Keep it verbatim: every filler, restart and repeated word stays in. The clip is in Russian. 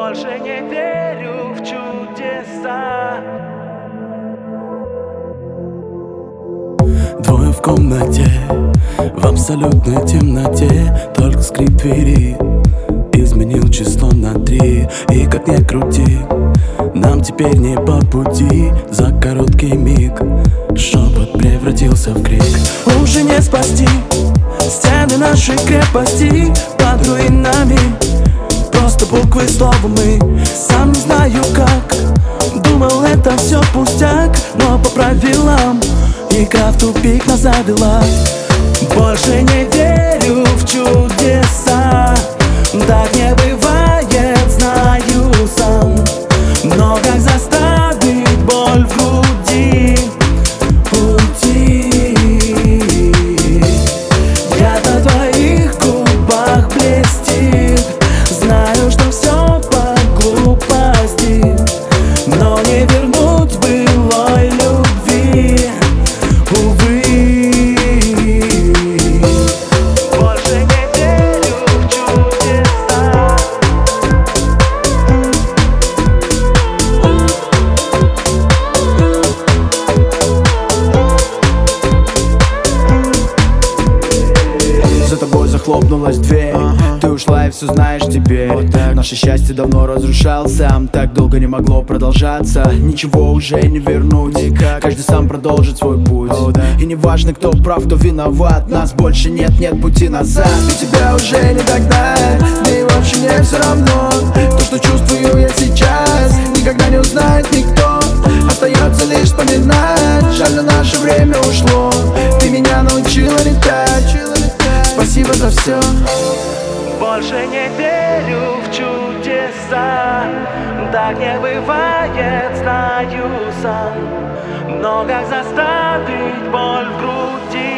Больше не верю в чудеса. Двое в комнате, в абсолютной темноте. Только скрип двери изменил число на три. И как ни крути, нам теперь не по пути. За короткий миг шепот превратился в крик. Уже не спасти стены нашей крепости под руинами. Просто буквы и слова мы. Сам не знаю как, думал это все пустяк, но по правилам игра в тупик нас завела. Больше не верю в чудеса. Так не бывает, знаю сам. Но как заставить боль в груди уйти? Я на твоих губах блестит. Знаю, что все по глупости, но не вернуть былой любви, увы. Больше не верю в чудеса. За тобой захлопнулась дверь, ага. Ты ушла и все знаешь теперь. Вот так. Наше счастье давно разрушался, так долго не могло продолжаться. Ничего уже не вернуть, никак. Каждый сам продолжит свой путь. О, да. И не важно, кто прав, кто виноват. Нас больше нет, нет пути назад. И тебя уже не догнать, мне вообще не все равно. То, что чувствую я сейчас, никогда не узнает никто. Остается лишь вспоминать, жаль, на наше время ушло. Ты меня научила летать, спасибо за все. Больше не верю в чудеса. Так не бывает, знаю сам. Но как заставить боль в груди